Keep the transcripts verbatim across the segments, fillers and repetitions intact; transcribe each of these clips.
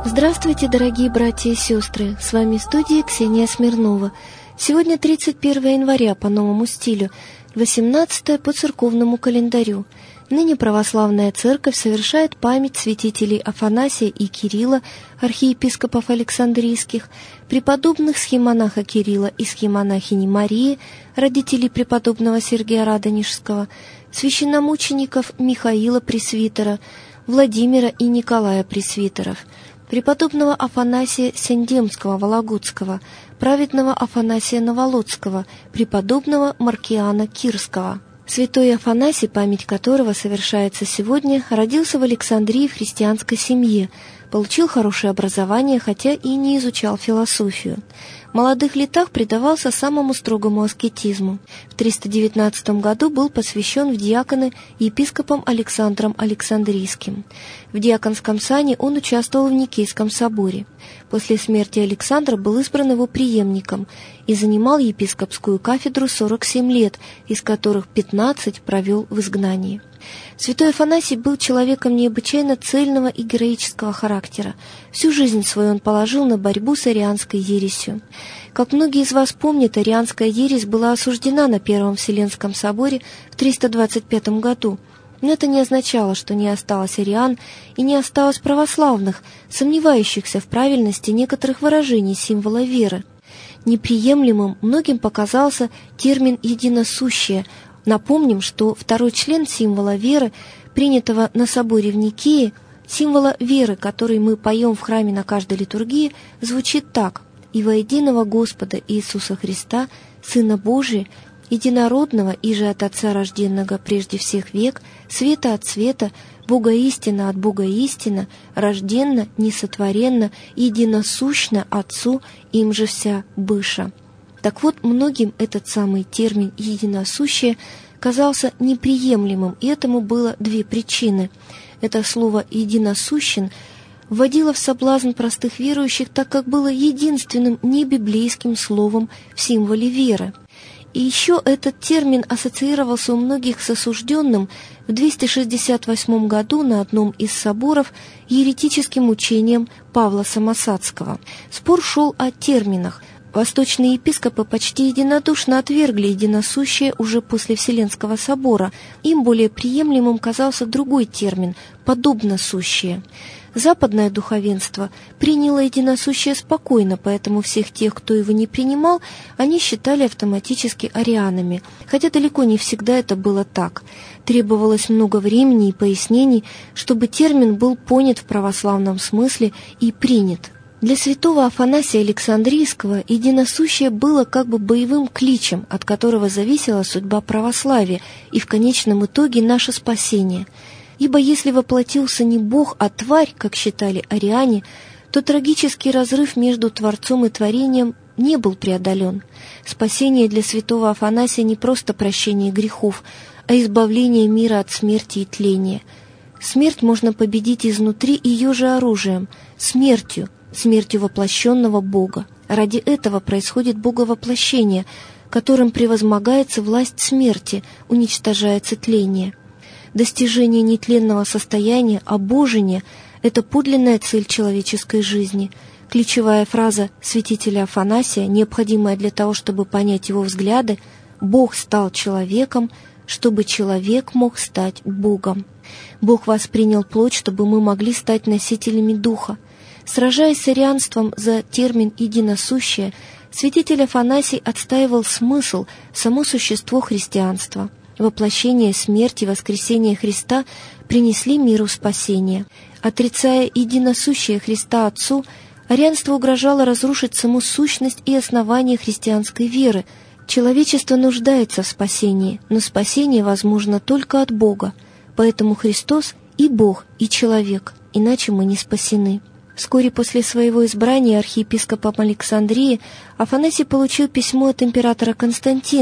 Здравствуйте, дорогие братья и сестры! С вами в студии Ксения Смирнова. Сегодня тридцать первое января по новому стилю, восемнадцатое по церковному календарю. Ныне православная церковь совершает память святителей Афанасия и Кирилла, архиепископов Александрийских, преподобных схимонаха Кирилла и схимонахини Марии, родителей преподобного Сергия Радонежского, священномучеников Михаила Пресвитера, Владимира и Николая Пресвитеров, преподобного Афанасия Сендемского-Вологодского, праведного Афанасия Новолодского, преподобного Маркиана Кирского. Святой Афанасий, память которого совершается сегодня, родился в Александрии в христианской семье, получил хорошее образование, хотя и не изучал философию. В молодых летах предавался самому строгому аскетизму. В триста девятнадцатом году был посвящен в диаконы епископом Александром Александрийским. В диаконском сане он участвовал в Никейском соборе. После смерти Александра был избран его преемником и занимал епископскую кафедру сорок семь лет, из которых пятнадцать провел в изгнании. Святой Афанасий был человеком необычайно цельного и героического характера. Всю жизнь свою он положил на борьбу с арианской ересью. Как многие из вас помнят, арианская ересь была осуждена на Первом Вселенском соборе в триста двадцать пятом году. Но это не означало, что не осталось ариан и не осталось православных, сомневающихся в правильности некоторых выражений символа веры. Неприемлемым многим показался термин «единосущее». Напомним, что второй член символа веры, принятого на соборе в Никее, символа веры, который мы поем в храме на каждой литургии, звучит так: «И во единого Господа Иисуса Христа, Сына Божия, единородного и же от Отца рожденного прежде всех век, света от света, Бога истина от Бога истина, рожденно, несотворенно, единосущно Отцу, им же вся быша». Так вот, многим этот самый термин «единосущее» казался неприемлемым, и этому было две причины. Это слово «единосущен» вводило в соблазн простых верующих, так как было единственным небиблейским словом в символе веры. И еще этот термин ассоциировался у многих с осужденным в двести шестьдесят восьмом году на одном из соборов еретическим учением Павла Самосадского. Спор шел о терминах. Восточные епископы почти единодушно отвергли единосущее уже после Вселенского собора. Им более приемлемым казался другой термин – подобносущее. Западное духовенство приняло единосущее спокойно, поэтому всех тех, кто его не принимал, они считали автоматически арианами, хотя далеко не всегда это было так. Требовалось много времени и пояснений, чтобы термин был понят в православном смысле и принят. Для святого Афанасия Александрийского единосущее было как бы боевым кличем, от которого зависела судьба православия и в конечном итоге наше спасение. Ибо если воплотился не Бог, а тварь, как считали ариане, то трагический разрыв между Творцом и творением не был преодолен. Спасение для святого Афанасия не просто прощение грехов, а избавление мира от смерти и тления. Смерть можно победить изнутри ее же оружием – смертью, смертью воплощенного Бога. Ради этого происходит боговоплощение, которым превозмогается власть смерти, уничтожается тление. Достижение нетленного состояния, обожение – это подлинная цель человеческой жизни. Ключевая фраза святителя Афанасия, необходимая для того, чтобы понять его взгляды: «Бог стал человеком, чтобы человек мог стать Богом». Бог воспринял плоть, чтобы мы могли стать носителями Духа. Сражаясь с арианством за термин «единосущее», святитель Афанасий отстаивал смысл, само существо христианства. Воплощение, смерть и воскресение Христа принесли миру спасение. Отрицая единосущее Христа Отцу, арианство угрожало разрушить саму сущность и основание христианской веры. Человечество нуждается в спасении, но спасение возможно только от Бога. Поэтому Христос и Бог, и человек, иначе мы не спасены. Вскоре после своего избрания архиепископом Александрии Афанасий получил письмо от императора Константина,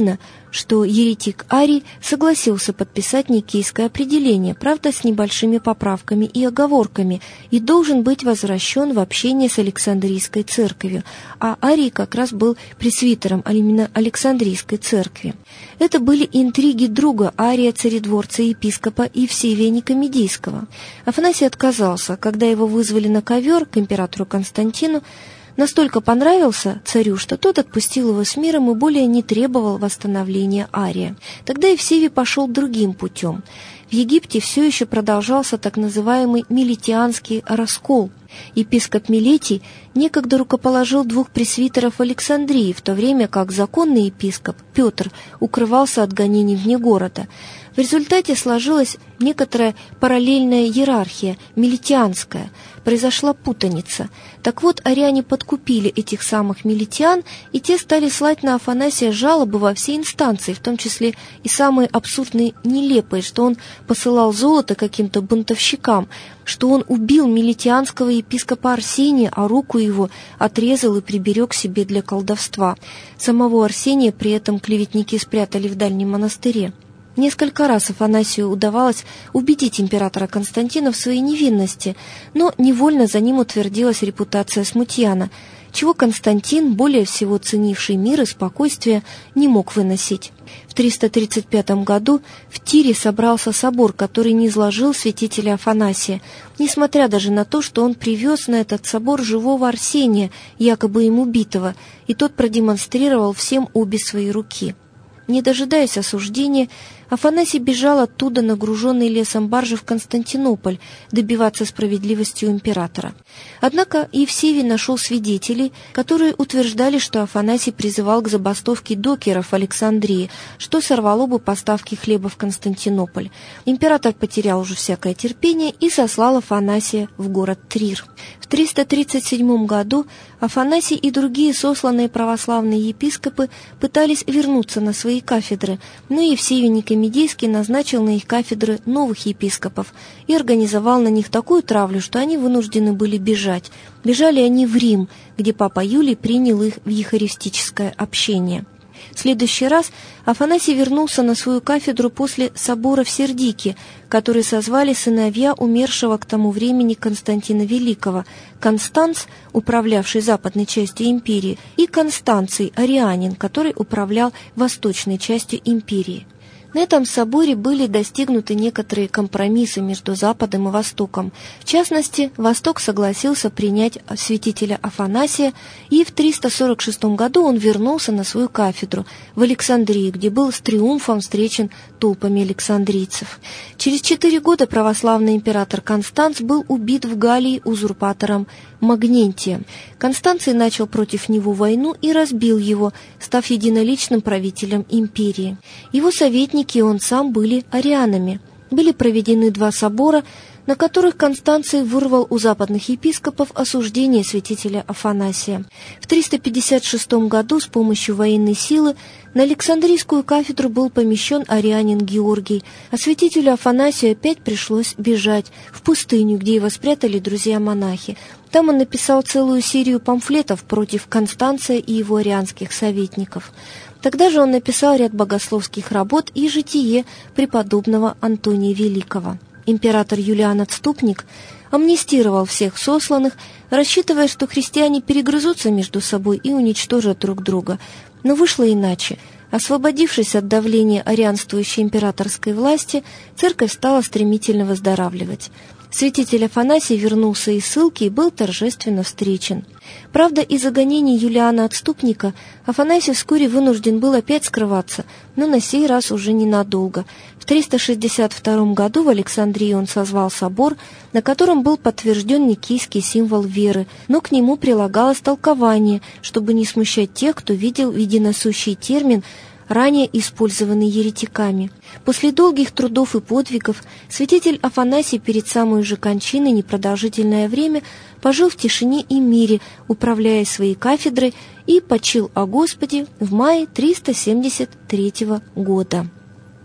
что еретик Арий согласился подписать никейское определение, правда, с небольшими поправками и оговорками, и должен быть возвращен в общение с Александрийской церковью, а Арий как раз был пресвитером, а именно Александрийской церкви. Это были интриги друга Ария, царедворца и епископа Евсевия Никомедийского. Афанасий отказался, когда его вызвали на ковер к императору Константину. Настолько понравился царю, что тот отпустил его с миром и более не требовал восстановления Ария. Тогда Евсевий пошел другим путем. В Египте все еще продолжался так называемый Милетианский раскол. Епископ Милетий некогда рукоположил двух пресвитеров Александрии, в то время как законный епископ Петр укрывался от гонений вне города. В результате сложилась некоторая параллельная иерархия, милетианская. Произошла путаница. Так вот, ариане подкупили этих самых милетиан, и те стали слать на Афанасия жалобы во все инстанции, в том числе и самые абсурдные, нелепые, что он посылал золото каким-то бунтовщикам, что он убил милетианского епископа Арсения, а руку его отрезал и приберег себе для колдовства. Самого Арсения при этом клеветники спрятали в дальнем монастыре. Несколько раз Афанасию удавалось убедить императора Константина в своей невинности, но невольно за ним утвердилась репутация смутьяна, чего Константин, более всего ценивший мир и спокойствие, не мог выносить. В триста тридцать пятом году в Тире собрался собор, который низложил святителя Афанасия, несмотря даже на то, что он привез на этот собор живого Арсения, якобы им убитого, и тот продемонстрировал всем обе свои руки. Не дожидаясь осуждения, Афанасий бежал оттуда, нагруженный лесом баржи, в Константинополь, добиваться справедливости у императора. Однако Евсевий нашел свидетелей, которые утверждали, что Афанасий призывал к забастовке докеров в Александрии, что сорвало бы поставки хлеба в Константинополь. Император потерял уже всякое терпение и сослал Афанасия в город Трир. В триста тридцать седьмом году Афанасий и другие сосланные православные епископы пытались вернуться на свои кафедры, но Евсевий Никомедийский назначил на их кафедры новых епископов и организовал на них такую травлю, что они вынуждены были бежать. Бежали они в Рим, где папа Юлий принял их в евхаристическое общение. В следующий раз Афанасий вернулся на свою кафедру после собора в Сердике, который созвали сыновья умершего к тому времени Константина Великого, Констанц, управлявший западной частью империи, и Констанций, арианин, который управлял восточной частью империи. На этом соборе были достигнуты некоторые компромиссы между Западом и Востоком. В частности, Восток согласился принять святителя Афанасия, и в триста сорок шестом году он вернулся на свою кафедру в Александрии, где был с триумфом встречен толпами александрийцев. Через четыре года православный император Констанц был убит в Галлии узурпатором Магнентием. Констанций начал против него войну и разбил его, став единоличным правителем империи. Его советники и он сам были арианами. Были проведены два собора, на которых Констанций вырвал у западных епископов осуждение святителя Афанасия. В триста пятьдесят шестом году с помощью военной силы на Александрийскую кафедру был помещен арианин Георгий, а святителю Афанасию опять пришлось бежать в пустыню, где его спрятали друзья-монахи. Там он написал целую серию памфлетов против Констанция и его арианских советников. Тогда же он написал ряд богословских работ и житие преподобного Антония Великого. Император Юлиан Отступник амнистировал всех сосланных, рассчитывая, что христиане перегрызутся между собой и уничтожат друг друга. Но вышло иначе. Освободившись от давления арианствующей императорской власти, церковь стала стремительно выздоравливать. Святитель Афанасий вернулся из ссылки и был торжественно встречен. Правда, из-за гонений Юлиана Отступника Афанасий вскоре вынужден был опять скрываться, но на сей раз уже ненадолго. В триста шестьдесят втором году в Александрии он созвал собор, на котором был подтвержден никейский символ веры, но к нему прилагалось толкование, чтобы не смущать тех, кто видел единосущий термин, ранее использованный еретиками. После долгих трудов и подвигов святитель Афанасий перед самой же кончиной непродолжительное время пожил в тишине и мире, управляя своей кафедрой, и почил о Господе в мае триста семьдесят третьего года.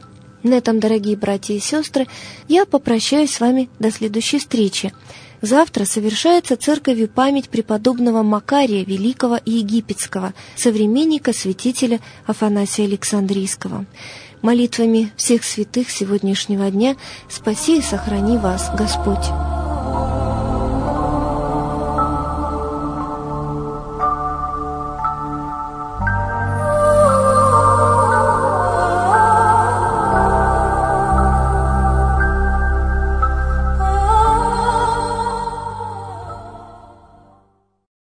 На этом, дорогие братья и сестры, я попрощаюсь с вами до следующей встречи. Завтра совершается церковью память преподобного Макария Великого и Египетского, современника святителя Афанасия Александрийского. Молитвами всех святых сегодняшнего дня спаси и сохрани вас Господь.